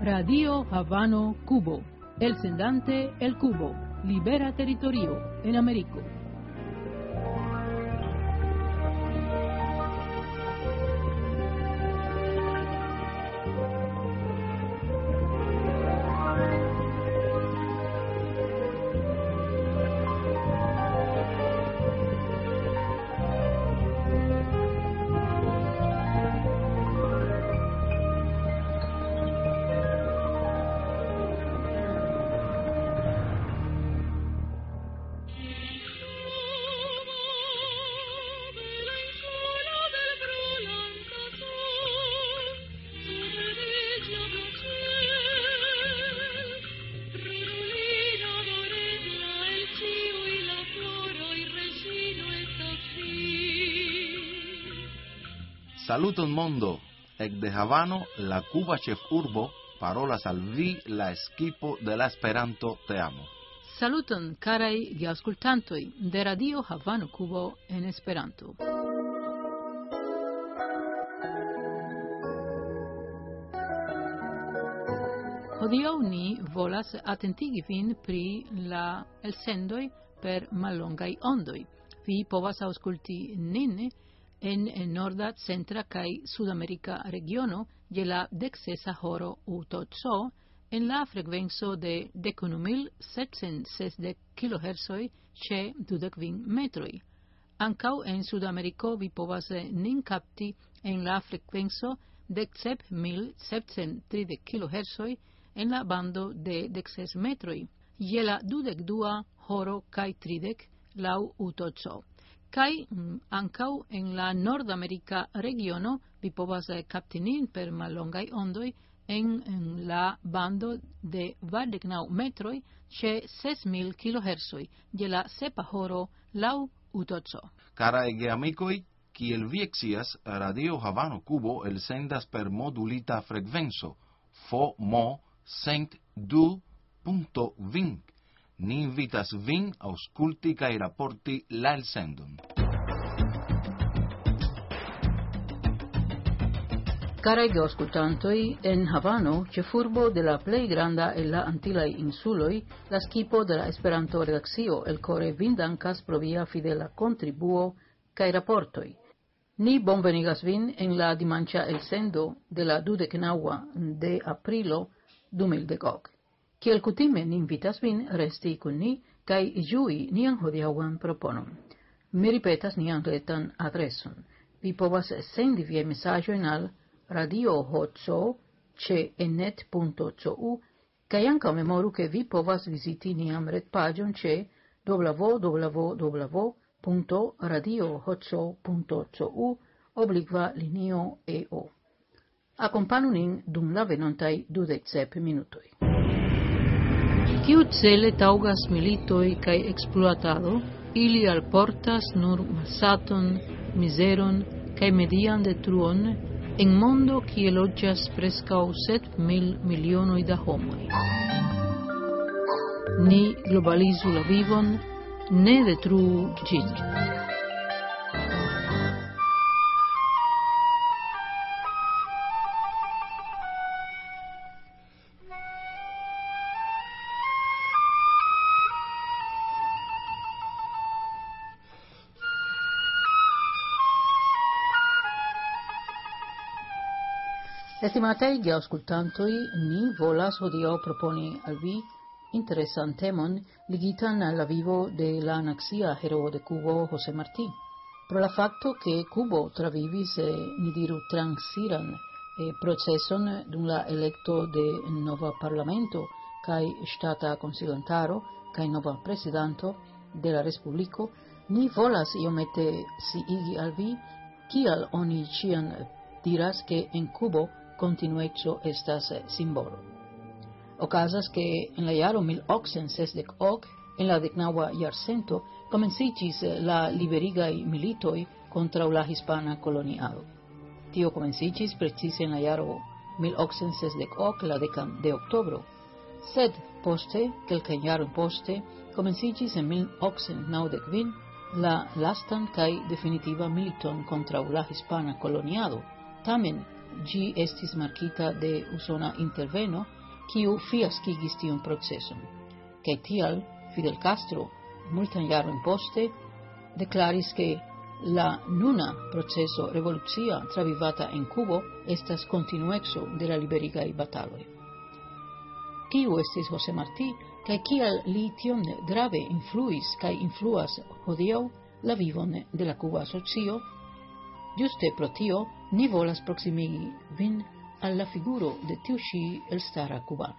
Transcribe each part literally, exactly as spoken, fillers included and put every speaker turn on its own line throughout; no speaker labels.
Radio Havano Cubo, el sendante el Cubo, libera territorio en Américo.
Saluton mondo, ec de Havano, la Cuba chef urbo, parolas al vi la equipo de la Esperanto Teamo.
Saluton, carai geauscultantoi de Radio Havano Cubo en Esperanto. Hodiaŭ ni volas atentigi vin pri la elsendoj per mallongaj ondoj. Vi povas aŭskulti nin en norda, centra kaj sudamerika regiono je la deksesa horo utc en la frekvenco de dekunu mil sepcent sesdek kilohertzoj ĉe dudek kvin metroj. Ankaŭ en Sudameriko vi povas nin kapti en la frekvenco deksep mil sepcent tridek kilohertzoj en la bando de dekses metroj je la dudek dua horo kaj tridek laŭ utc. Kai ankaŭ en la nordamerika regiono vi povas kapti nin per mallongaj ondoj en, en la bando de kvardek naŭ metroj ĉe ses mil kilohertzoj je la sepa horo laŭ utc.
Karae geamikoj, kiel vi ekscias, Radio Havano Cubo elsendas per modulita frekvenco F M cent du punto vint. Ni invitas vin aŭskulti kaj raporti la elsendon.
Caraj geaŭskultantoj, en Havano, ĉefurbo de la plej granda el la Antilaj insuloj, la skipo de la Esperanto-redakcio elkore vin dankas pro via fidela kontribuo kaj raportoj. Ni bonvenigas vin en la dimanĉa elsendo de la dudek naŭa de aprilo du mil dek. Kiel kutime ni invitas vin resti kun ni kaj ĝui nian hodiaŭan proponon. Mi ripetas nian retan adreson. Vi povas sendi viajn mesaĝojn al Radio Hoco ĉe ennet punto cu kaj ankaŭ memoru ke vi povas viziti nian retpaĝon ĉe w w w punto radio hoco punto cu oblikva linio E O. Akompanu nin dum la venontaj dudek sep minutoj. Kiu cele taŭgas militoj kaj ekspluatado, ili alportas nur malsaton, mizeron kaj median detruon en mondo kie loĝas preskaŭ sep mil milionoj da homoj. Ni globalizu la vivon, ne detruu ĝin. Estimataj geaŭskultantoj, ni volas hodiaŭ proponi al vi interesan temon ligitan al la vivo de la nacia heroo de Cubo, José Martí. Pro la fakto ke Cubo travivis, eh, ni diru, transiran eh, proceson dum la elekto de nova parlamento kaj ŝtata konsilantaro kaj nova prezidanto de la respubliko, ni volas iomete sciigi al vi kial oni ĉiam diras ke en Cubo continueco estas simbolo. Okazas ke en la jaro mil okcent sesdek ok, en la deknaŭa jarcento, komenciĝis la liberigaj militoj kontraŭ la hispana koloniado. Tio komenciĝis precize en la jaro mil okcent sesdek ok, la dekan de oktobro, sed poste, kelkajn jarojn poste, komenciĝis en mil okcent naŭdek kvin la lastan kaj definitiva militon kontraŭ la hispana koloniado. Tamen, gi estis markita de usona interveno, kiu fiaskigis tiun proceson. Kaj tial Fidel Castro, multan jarojn poste, deklaris ke la nuna proceso revolucia travivata en Kubo estas continuexo de la liberigaj bataloj. Kiu estis José Martí, kaj kial li tion grave influis kaj influas hodiaŭ la vivon de la Kuba Asocio? Ĝuste pro tio ni volas proksimigi vin al la figuro de tiu ĉi elstara kubano.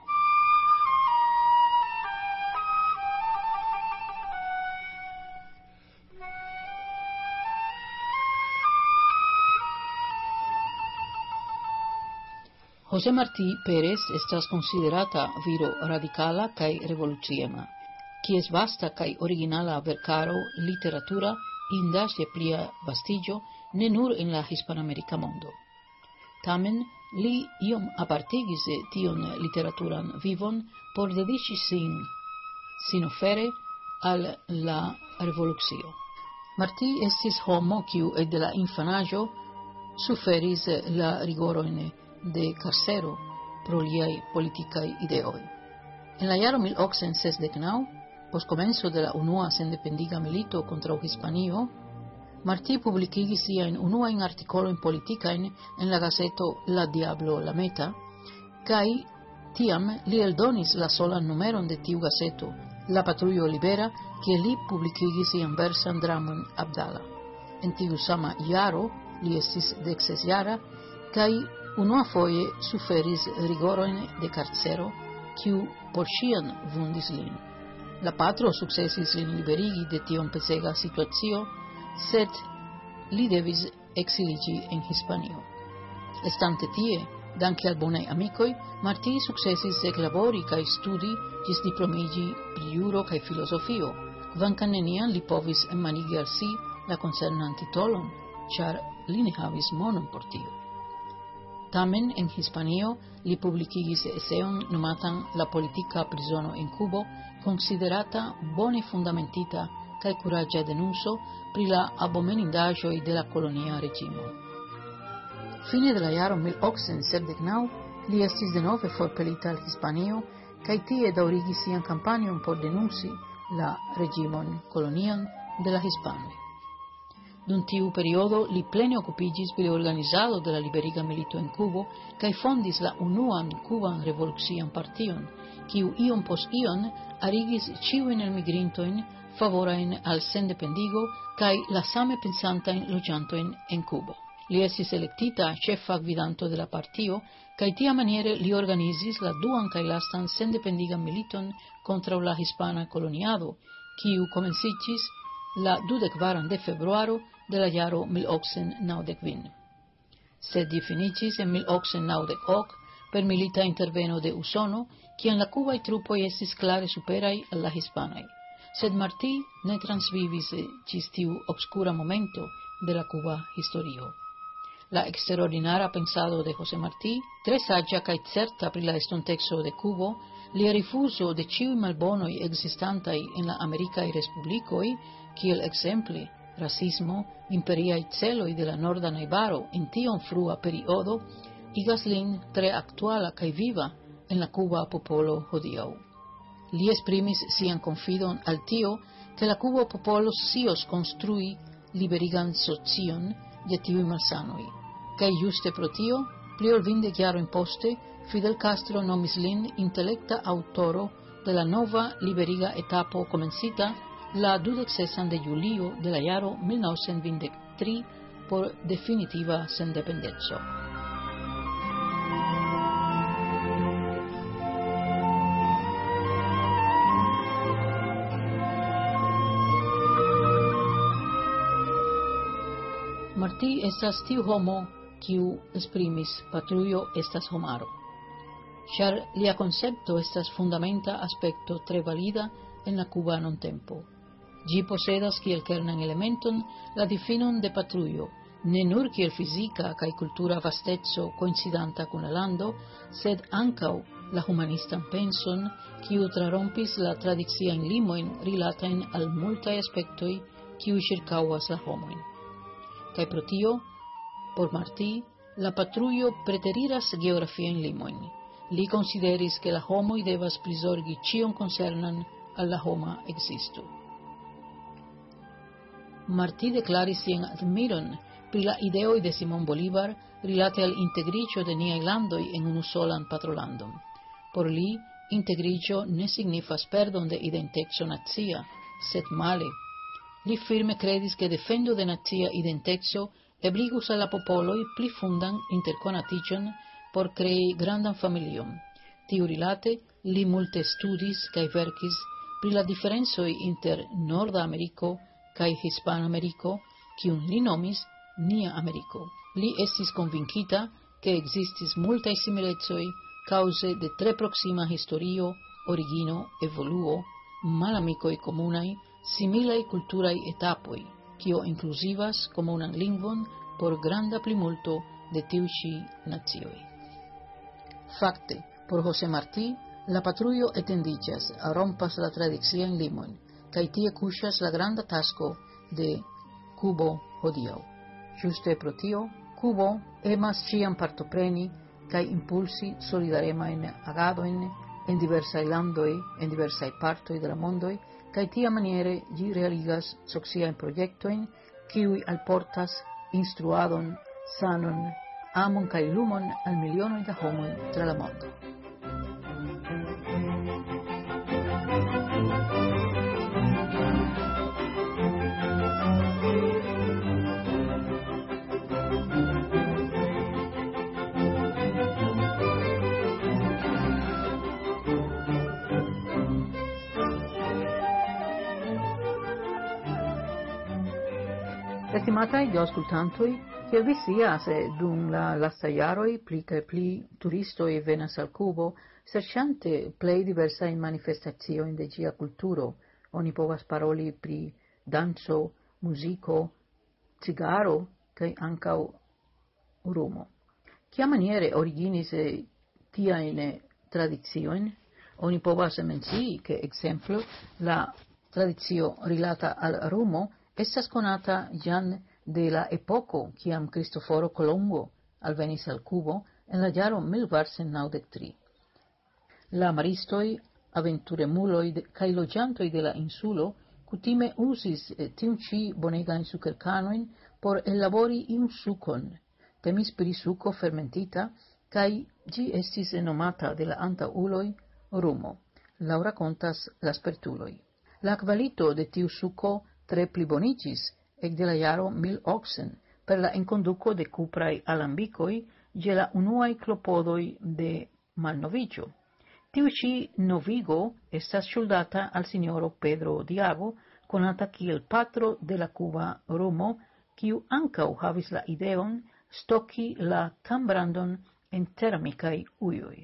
José Martí Pérez estas considerata viro radicala kaj revoluciema, kies vasta kaj originala verkaro literatura indas je plia vastiĝo ne nur en la hispanamerika mondo. Tamen li iom apartigis tion literaturan vivon por dediĉi sin sinofere al la revolucio. Martí estis homo kiu de la infanaĝo suferis la rigorojn de carcero pro liaj politikaj ideoj. En la jaro mil okcent sesdek naŭ, post komenco de la unua sendependiga milito kontraŭ Hispanio, Martí publikigis siajn unuajn artikolojn politikajn en la gazeto La Diablo La Meta, kaj tiam li eldonis la solan numeron de tiu gazeto, La Patrujo Libera, kie li publikigis sian versan dramon Abdala. En tiu sama jaro li estis deksesjara kaj unuafoje suferis rigorojn de karcero, kiu por ŝian vundis lin. La patro sukcesis lin liberigi de tiom pezega situacio, sed li devis eksiliĝi en Hispanio. Estante tie, danke al bonaj amikoj, Martí sukcesis eklabori kaj studi ĝis diplomiĝi pri juro kaj filozofio, kvankam neniam li povis manigi al si la koncernan titolon, ĉar li ne havis monon por tio. Tamen en Hispanio li publikigis eseon nomatan La politika prizono en Kubo, konsiderata bone fundamentita kaj kuraĝa denunco pri la abomenindaĵoj de la kolonia reĝimo. Fine de la jaro mil okcent sepdek naŭ li estis denove forpelita al Hispanio kaj tie daŭrigis sian kampanjon por denunci la reĝimon kolonian de la hispanoj. Dum tiu periodo li plene okupiĝis pri organizado de la liberiga milito en Kubo kaj fondis la unuan kuban revolucian partion, kiu iom post iom arigis ĉiujn elmigrintojn favorajn al sendependigo kaj la same pensantajn loĝantojn en Kubo. Li estis elektita ĉefa gvidanto de la partio kaj tiamaniere li organizis la duan kaj lastan sendependigan militon kontraŭ la hispana koloniado, kiu komenciĝis la dudek-kvaran de februaro de la jaro mil okcent naŭdek kvin. Sed ĝi finiĝis en mil okcent naŭdek ok per milita interveno de Usono, kiam la kubaj trupoj estis klare superaj al la hispanaj. Sed Martí ne transvivis ĝis tiu obskura momento de la kuba historio. La eksterordinara pensado de José Martí, tre saĝa kaj certa pri la estonteco de Kubo, lia rifuzo de ĉiuj malbonoj ekzistantaj en la amerikaj respublikoj, kiel ekzemple rasismo, imperiaj celoj de la norda najbaro en tiom frua periodo, igas lin tre aktuala kaj viva en la kuba popolo hodiaŭ. Li esprimis sian konfidon al tio, ke la kuba popolo scios konstrui liberigan socion je tiuj malsanoj. Kaj ĝuste pro tio, pli ol kvindek jarojn poste, Fidel Castro nomis lin intelekta aŭtoro de la nova liberiga etapo komencita la dudek sesan de julio de la jaro mil novcent kvindek tri por definitiva sendependeco. Martí estas tiu homo kiu esprimis patrujo estas homaro, ĉar lia koncepto estas fundamenta aspekto tre valida en la kuba nuntempo. Ĝi posedas kiel kernan elementon la difinon de patrujo, ne nur kiel fizika kaj kultura vasteco koincidanta kun la lando, sed ankaŭ la humanistan penson, kiu trarompis la tradiciajn limojn rilatajn al multaj aspektoj kiuj ĉirkaŭas la homojn. Kaj pro tio, por Martí, La patrujo preteriras geografian limojn. Li consideris che la homoj devas prizorgi ĉion koncernan al la homa ekzisto. Martí deklaris sian admiron pri la ideoj de Simón Bolívar rilate al integriĝo de niaj landoj en unu solan patrolandon. Por li, integriĝo ne signifas perdon de identeco nacia, sed male. Li firme credis che defendo de nacia identeco ebligus al la popoloj pli fundan interkonatiĝon por krei grandan familion. Tiu rilate li multe studis kaj verkis pri la diferencoj inter Norda Ameriko kaj Hispana Ameriko, kiun li nomis Nia Ameriko. Li estis convincita che existis multaj similecoj cause de tre proxima historio, origino, evoluo, malamikoj komunaj, similaj kulturaj etapoj, kio inkluzivas komunan lingvon por granda plimulto de tiuj ĉi nacioj. Fakte, por José Martí, la patrujo etendiĝas, rompas la tradiciajn limojn, kaj tie kuŝas la granda tasko de Kubo hodiaŭ. Ĝuste pro tio, Kubo emas ĉiam partopreni kaj impulsi solidaremajn agadojn en diversaj landoj, en diversaj partoj de la mondoj, kaj tiamaniere ĝi realigas sociajn projektojn, kiuj alportas instruadon, sanon, amon kaj lumon al milionoj da homoj tra la mondo. Estimataj geaŭskultantoj, kiel vi scias, dum la lastaj jaroj pli kaj pli turistoj venas al Kubo, serĉante plej diversajn manifestaciojn de ĝia kulturo. Oni povas paroli pri danco, muziko, cigaro kaj ankaŭ rumo. Kiamaniere originis tiajn tradiciojn? Oni povas mencii ke ekzemplo la tradicio rilata al rumo estas konata jam de la epoko kiam Cristoforo Colombo alvenis al Kubo en la jaro mil kvarcent naŭdek tri. La maristoj, aventuremuloj kaj loĝantoj de la insulo kutime uzis tiun ĉi bonegajn sukerkanojn por ellabori iun sukon. Temis pri suko fermentita kaj ĝi estis nomata de la antaŭuloj rumo. Laŭ rakontas la spertuloj. La kvalito de tiu suko tre pliboniĝis ekde la jaro mil okcent per la enkonduko de kupraj alambikoj je la unuaj klopodoj de malnoviĝo. Tiu ĉi novigo estas ŝuldata al sinjoro Pedro Diago, konata kiel patro de la kuba rumo, kiu ankaŭ havis la ideon stoki la tambrandon en ceramikaj ujoj.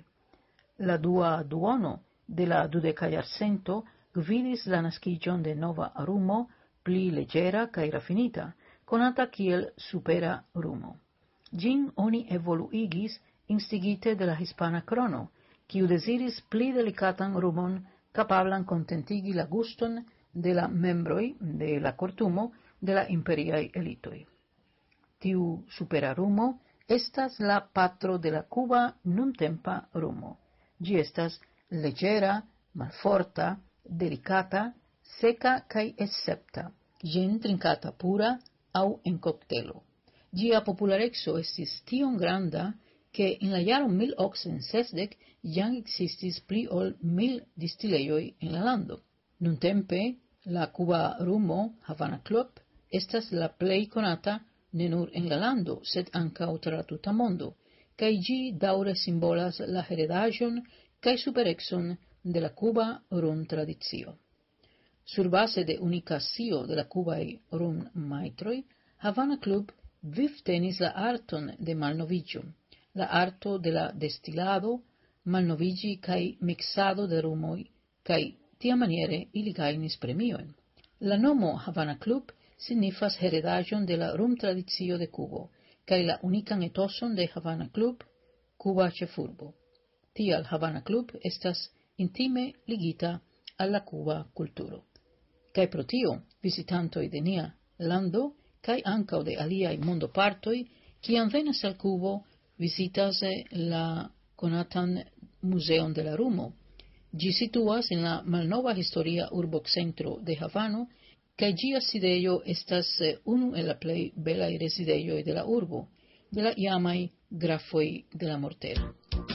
La dua duono de la dudeka jarcento gvidis la naskiĝon de nova rumo, pli leĝera kaj rafinita, konata kiel supera rumo. Ĝin oni evoluigis instigite de la hispana krono, kiu deziris pli delikatan rumon kapablan kontentigi la guston de la membroj de la kortumo de la imperiaj elitoj. Tiu supera rumo estas la patro de la kuba nuntempa rumo. Ĝi estas leĝera, malforta, delikata, seka kaj escepta, ĝin trinkata pura aŭ en koktelo. Ĝia populareco estis tiom granda, ke en la jaro mil okcent sesdek jam ekzistis pli ol mil distilejoj en la lando. Nuntempe la kuba rumo Havana Club estas la plej konata ne nur en la lando, sed ankaŭ tra la tuta mondo, kaj ĝi daŭre simbolas la heredaĵon kaj superecon de la kuba rum-tradicio. Surbase de unika scio de la kubaj rum-majstroj, Havana Club vivtenis la arton de malnoviĝo, la arto de la destilado, malnoviĝi kaj miksado de rumoj, kaj tiamaniere ili gajnis premiojn. La nomo Havana Club signifas heredaĵon de la rum-tradicio de Kubo, kaj la unikan etoson de Havana Club, Kuba ĉefurbo. Tial Havana Club estas intime ligita al la kuba kulturo. Kaj pro tio, visitantoj de nia lando kaj ankaŭ de aliaj mondopartoj Kiam venas al Kubo, visitas la konatan Muzeon de la Rumo. Ĝi situas en la malnova historia urbocentro de Havano, kaj ĝia sidejo estas unu el la plej belaj rezidejoj de la urbo, de la iamaj grafoj de la Mortero.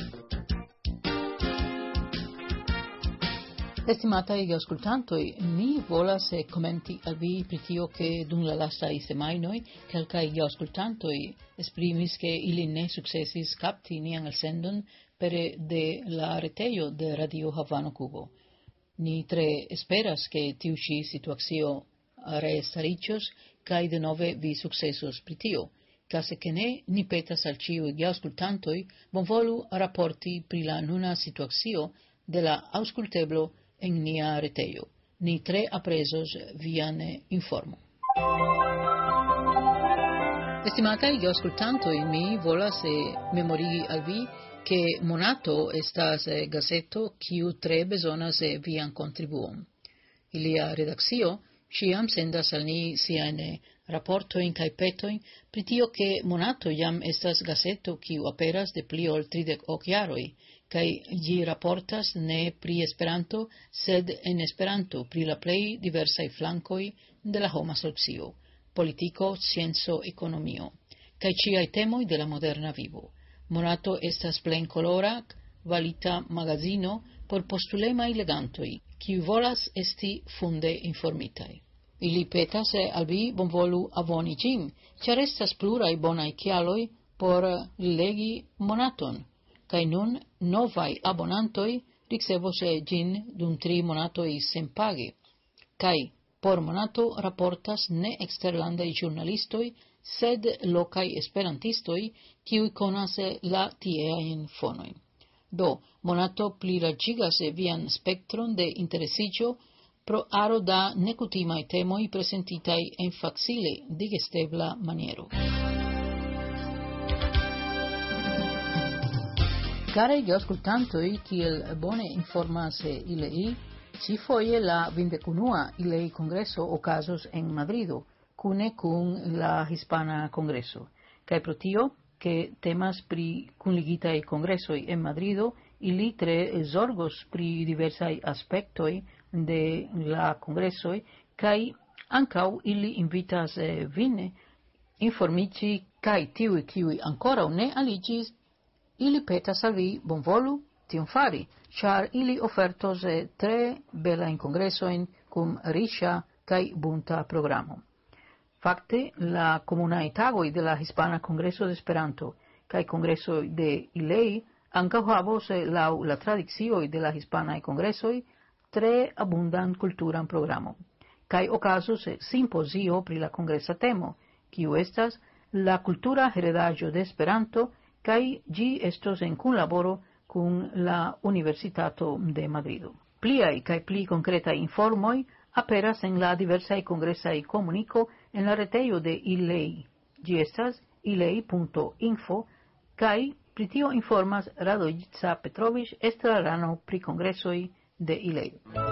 Estimataj geaŭskultantoj, mi volas komenti al vi pri tio, ke dum la lastaj semajnoj kelkaj geaŭskultantoj esprimis, ke ili ne sukcesis kapti nian elsendon pere de la retejo de Radio Havano Kubo. Ni tre esperas ke tiu ĉi situacio restariĝos kaj denove vi sukcesos pri tio. Case che ne, ni petas al ciui geaŭskultantoj bonvolu raporti pri la nuna situacio de la aŭskulteblo en nia retejo. Ni tre apresos vian informo. Estimataj geaŭskultantoj, mi volas memorigi al vi ke Monato estas gazeto kiu tre bezonas vian kontribuon. Ilia redakcio ĉiam sendas al ni siajn raportojn kaj petojn pri tio, ke Monato jam estas gazeto kiu aperas de pli ol tridek ok jaroj, kaj ĝi raportas ne pri Esperanto, sed en Esperanto pri la plej diversaj flankoj de la homa socio, politiko, scienco, ekonomio, kaj ĉiaj temoj de la moderna vivo. Monato estas plenkolora, kvalita magazino por postulemaj legantoj, kiuj volas esti funde informitaj. Ili petas al vi bonvolu aboni ĝin, ĉar estas pluraj bonaj kialoj por legi Monaton, kaj nun novaj abonantoj ricevos ĝin dum tri monatoj senpage, kaj por Monato raportas ne eksterlandaj ĵurnalistoj, sed lokaj esperantistoj, kiuj konas la tieajn fonojn. Do, Monato plilarĝigas vian spektron de interesiĝo pro aro da nekutimaj temoj presentitaj en facile digestebla maniero. Caraj geaŭskultantoj, kiel bone informas Ilei, ĉifoje la vindekunua Ilei Kongreso okazos en Madrido, kune kun la Hispana Kongreso. Kaj pro tio, ke temas pri kunligitaj kongresoj en Madrido, ili tre zorgos pri diversaj aspektoj de la kongresoj, kaj ankaŭ ili invitas eh, vin informiĝi, kaj tiuj, kiuj ankoraŭ ne aliĝis, ili petas al vi bonvolu tion fari, ĉar ili ofertos eh, tre belajn kongresojn kun riĉa kaj bunta programo. Fakte, la komunaj tagoj de la Hispana Kongreso de Esperanto kaj kongresoj de Ilei ankaŭ havos eh, laŭ la tradicioj de la hispanaj kongresoj tre abundan kulturan programon. Kaj okazos eh, simpozio pri la kongresa temo, kiu estas la kultura heredaĵo de Esperanto, kaj ĝi estos en kunlaboro kun la Universitato de Madrido. Pliaj kaj pli konkretaj informoj aperas en la diversaj kongresaj komuniko en la retejo de Ilei. Ĝi estas ilei punto info kaj pri tio informas Radojica Petrović, estrarano pri kongresoj de Ilei.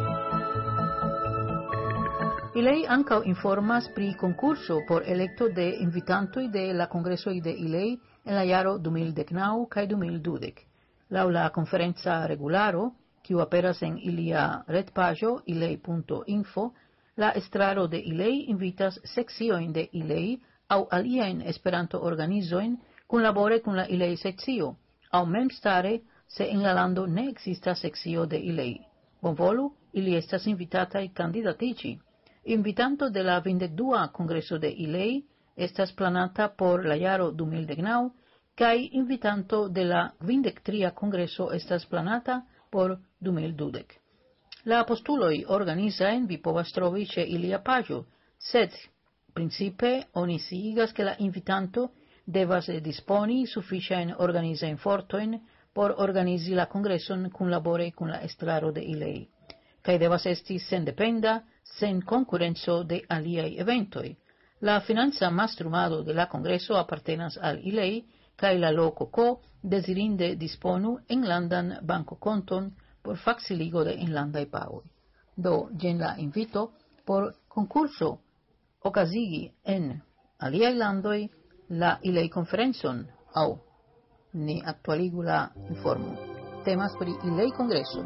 Ilei ankaŭ informas pri konkurso por elekto de invitantoj de la kongresoj de Ilei en la jaro du mil deknaŭ kaj du mil dudek. Laŭ la konferenca regularo, kiu aperas en ilia retpaĝo ilei punto info, la estraro de Ilei invitas sekciojn de Ilei aŭ aliajn Esperanto-organizojn kunlabore kun la Ilei sekcio, aŭ memstare se en la lando ne ekzistas sekcio de Ilei. Bonvolu, ili estas invitataj kandidatiĝi. Invitanto de la vindekdua kongreso de Ilei estas planata por la jaro du mil deknaŭ, kaj invitanto de la kvindek-tria kongreso estas planata por du mil dudek. La postuloj organizajn vi povas trovi ĉe ilia paĝo, sed principe oni sciigas ke la invitanto devas disponi sufiĉajn organizajn fortojn por organizi la kongreson kunlabore kun la estraro de Ilei, kaj devas esti sendependa, sen konkurenco de aliaj eventoj. La financa mastrumado de la kongreso apartenas al Ilei, kaj la loko ko dezirinde disponu enlandan bankokonton por faciligo de enlandaj pagoj. Do, jen la invito por konkurso okazigi en aliaj landoj la ilei conferenzon, au ni actualigu la informo. Temas pri ilei congresso.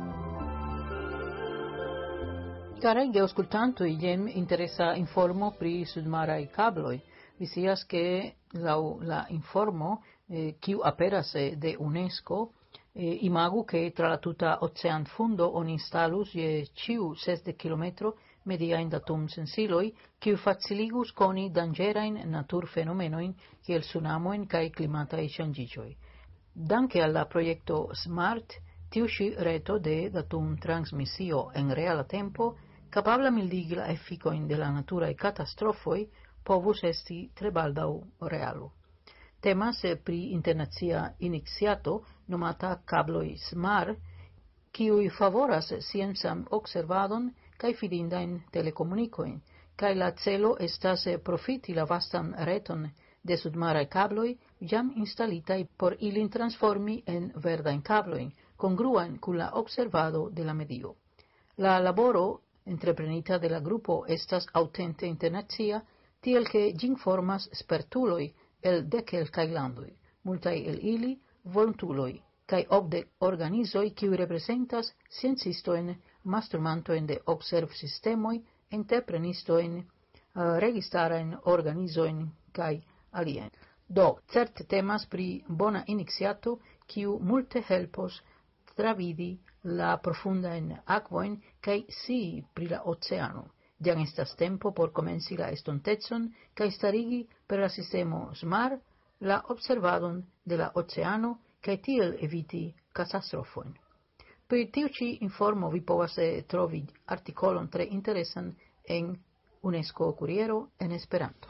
Carai geoscultantoi, jem interesa informo pri sudmarai cabloi. Visias che la, la informo eh, kiu aperas eh, de UNESCO eh, imagu che tra la tuta ocean fundo on instalus je ciu sesde kilometro media in datum sensiloi kiu faciligus coni dangerain natur fenomenoin kiel tsunamoin kai climatai changigioi. Danke alla proiecto SMART, tiuci reto de datum transmissio en reala tempo capabla mildigi la efficoin de la natura e catastrofoi povus esti tre baldau realu. Temas pri internazia iniziato nomata cabloi SMAR, kiui favoras scienzam observadon kai fidindain telecomunicoin, kai la celo estas profiti la vastan reton de sudmarai cabloi jam instalitai por ilin transformi en verdain cabloin, congruan con la observado de la medio. La laboro entreprenita de la grupo estas autente internazia, tiel che gin formas spertuloi el decelcai landoi, multai el ili voluntuloi, kai obdec organizoi kiu representas sciencistoin, mastrumantoin de observ sistemoi, entreprenistoin, uh, registarain organizoin kai alien. Do, certe temas pri bona iniziato kiu multe helpos travidi la profunda en aquoin kai si pri la oceano. Jam estas tempo por comenci la estontezon kai starigi per la sistemo SMAR la observadon de la oceano kai tiel eviti catastrofoin. Per tiu ci informo vi povas trovi artikolon tre interesan en UNESCO Curiero en Esperanto.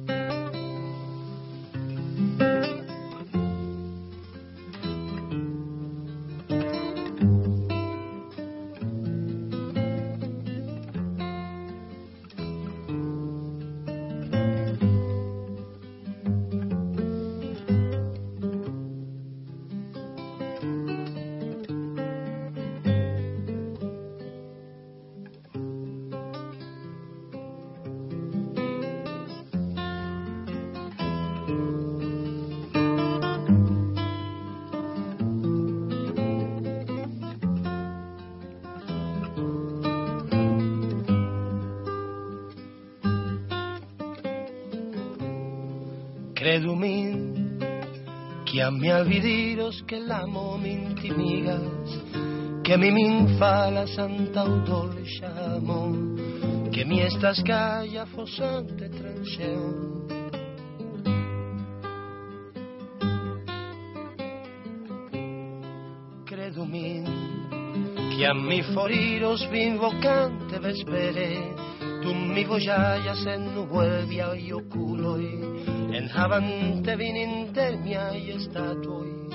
Credo min, chiam mi alvidiros che l'amo m'intimigas, che mi min fa la santa dolce amor, che mi estas calla fossante transeon. Credo min, chiam mi foriros vin vocante vespere, dum mi voyayas en nuvolvia y oculoi, en havante vin inter miai estatui.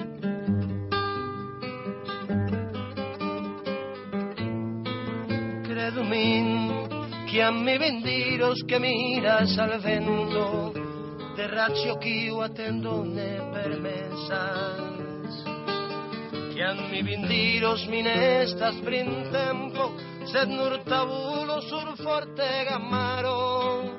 Credo min, chiam mi vendiros che miras al vento, de ratio quiu attendo ne permesas, chiam mi vendiros min estas prin tempo, sed nur tabulo sur forte gammaro.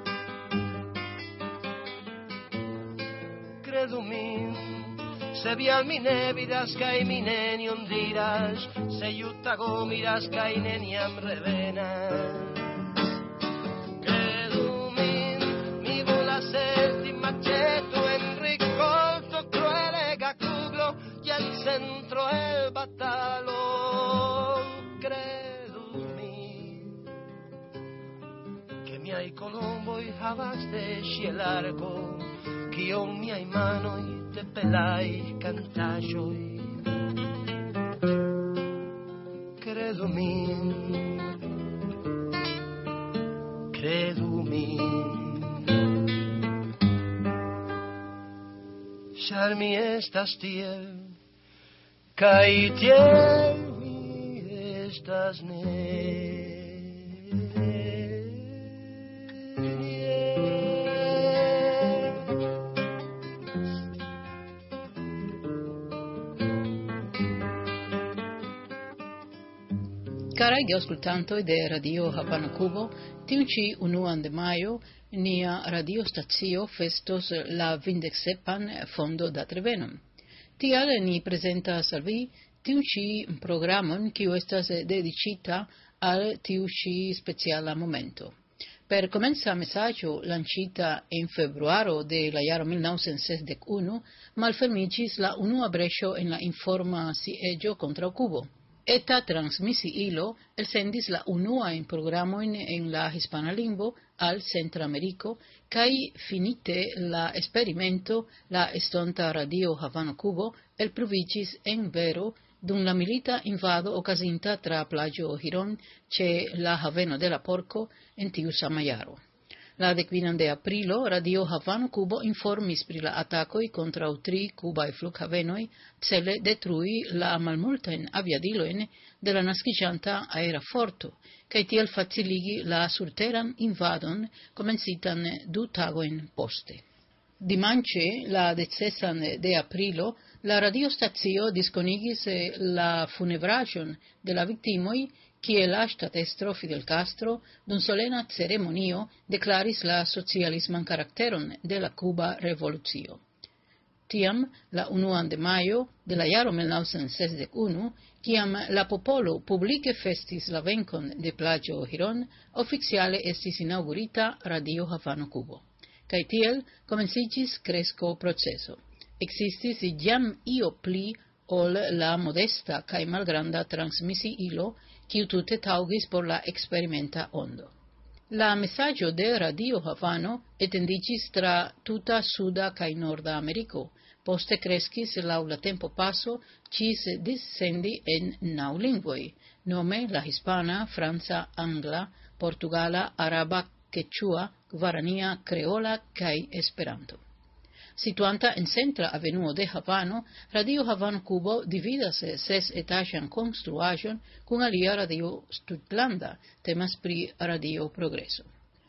Credo min, se vial mi ne vidas kai mi nenion diras, se iutago miras kai neniam revenas. Credo min, mi volas esti macheto en ricolto cruelega cuglo y al centro el batalo. Credo min, che miai colomboi havas de scelargo, io miai manoi te pelai cantagioi. Credo min, credo min, char mi estas tiel, kai tiel mi estas ne.
Carai ascoltanti de Radio Havana Cubo, tiunci unuan de maio, nia radio stazio festos la vindexepan fondo da Trevenon. Tial ni presentas al vi tiunci programon kiu estas dedicita al tiuci speciala momento. Per comenza messaggio lancita in februaro de la jaro mil novecent sesdek-unu, malfermigis la unua breŝo en la informa sieĝo kontraŭ Kubo. Eta transmisiilo elsendis la unuajn programojn en la hispana lingvo al Centrameriko kaj finite la eksperimento la estonta Radio Havano Kubo elpruviĝis en vero dum la milita invado okazinta tra Plaĝo Hiron ĉe la haveno de la Porko en tiu sama jaro. La dekvinan de aprilo Radio Havano Kubo informis pri la atakoj kontraŭ tri kubaj flughavenoj cele detrui la malmultajn aviadilojn de la naskiĝanta aera forto kaj tiel faciligi la surteran invadon komencitan du tagojn poste. Dimanĉe, la decesan de aprilo, la radiostacio diskonigis la funebraĵon de la viktimoj, kie la ŝtatestro Fidel Castro dum solena ceremonio deklaris la socialisman karakteron de la kuba revolucio. Tiam, la unuan de majo de la jaro mil novecent sesdek-unu, kiam la popolo publike festis la venkon de Plaĝo Hiron, oficiale estis inaŭgurita Radio Havano Kubo. Kaj tiel komenciĝis kresko proceso. Ekzistis jam io pli ol la modesta kaj malgranda transmisiilo, kiu tute taŭgis por la eksperimenta ondo. La mesaĝo de Radio Havano etendiĝis tra tuta suda kaj norda Ameriko, poste kreskis laŭ la tempopaso ĝis dissendi en naŭ lingvoj, nome la hispana, franca, angla, portugala, araba, quechua, guarania, creola kaj Esperanto. Situanta en centra avenuo de Havano, Radio Havano Kubo dividas ses etaĝan konstruaĵon kun alia radio tutlanda, temas pri Radio Progreso.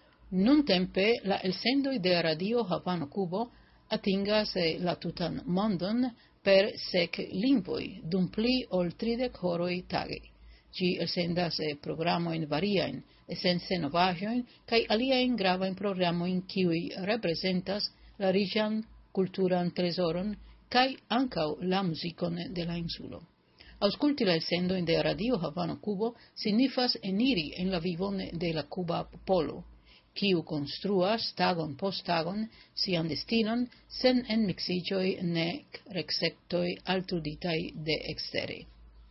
Nuntempe la elsendoj de Radio Havano Kubo atingas la tutan mondon per sek lingvoj dum pli ol tridek horoj tage. Ĝi elsendas programojn variajn, esence novaĵojn kaj aliajn gravajn programojn kiuj reprezentas la riĉan kulturan trezoron kaj ankaŭ la muzikon de la insulo. Aŭskulti la elsendojn de Radio Havano Kubo signifas eniri en la vivon de la kuba popolo, kiu konstruas tagon post tagon sian destinon sen enmiksiĝoj nek resektoj altuditaj de ekstere.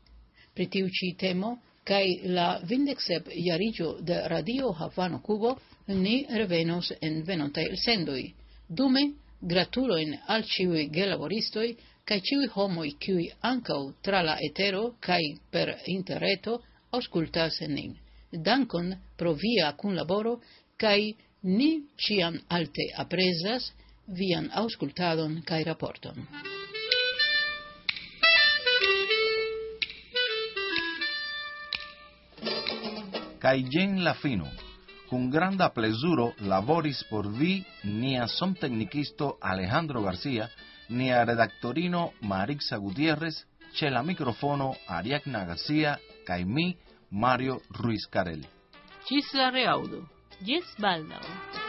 Pri tiu ĉi temo kaj la vindek-sep jariĝo de Radio Havano Kubo ni revenos en venontaj elsendoj. Dume, gratulojn al ĉiuj gelaboristoj kaj ĉiuj homoj, kiuj ankaŭ tra la etero kaj per interreto aŭskultas nin. Dankon pro via kunlaboro kaj ni ĉiam alte aprezas vian aŭskultadon kaj raporton.
Kaj jen la fino. Kun granda plezuro laboris por vi nia somteknikisto Alejandro Garcia, nia redaktorino Marixa Gutierrez, ĉe la mikrofono Ariadna Garcia kaj mi, Mario Ruiz Carel.
Ĝis la reaŭdo. Ĝis baldaŭ.